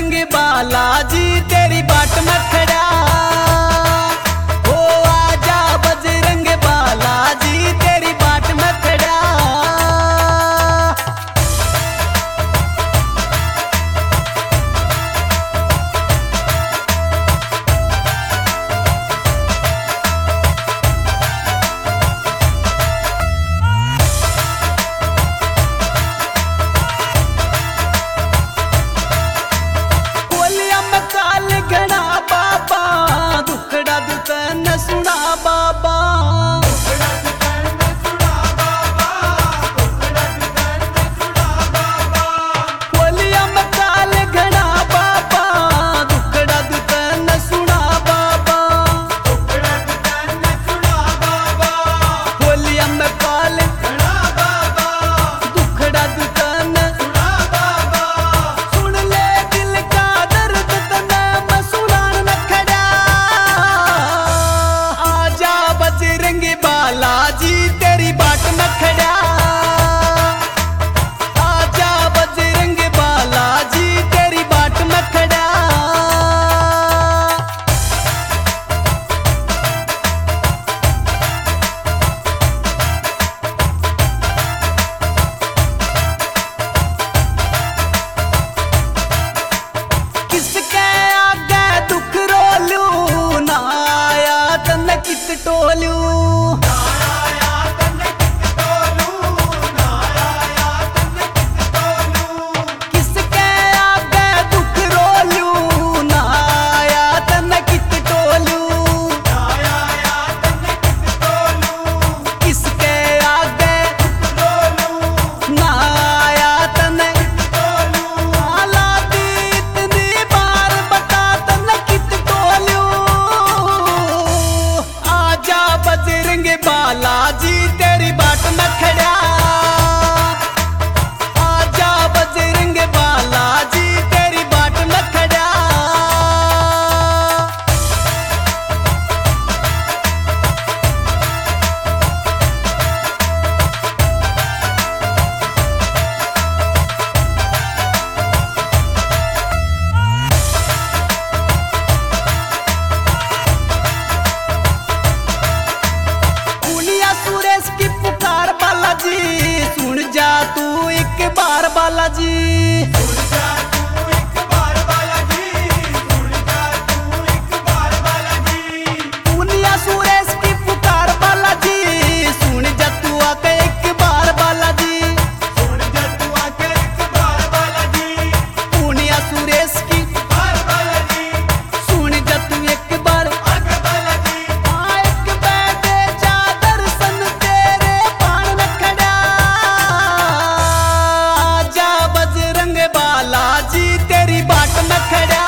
बजरंग बालाजी तेरी बाट में खड़ा। ओ आजा बजरंग बालाजी तेरी बाट में खड़ा। सुना बाबा बोलिया में काल घना बाबा दुखड़ा दुकान सुना बाबा बोलिया में काल घना बाबा दुखड़ा दुकान सुन ले दिल का दर्द तना मैं सुनान न खड़ा। बजरंग बालाजी तेरी बाट में खड़ा। आजा बजरंग बालाजी तेरी बाट में खड़ा। किसके आगे दुख रोलू ना आया तन कित टोलू। बालाजी तेरी बाट में खड़ा। आजा बजरंग बालाजी तेरी बाट में खड़ा। की पुकार बालाजी सुन जा तू एक बार बालाजी। सुन जा तू एक बार बालाजी। सुन जा तू एक बार बालाजी। पुनिया सुरेश की पुकार बालाजी सुन जा तू आके एक बार बालाजी। सुन जा तू आके एक बार बालाजी। पुनिया सुरेश की पुकार बालाजी सुन जा तू एक बार आके बालाजी। एक बैठे जा दर्शन बालाजी तेरी बाट में खड़ा।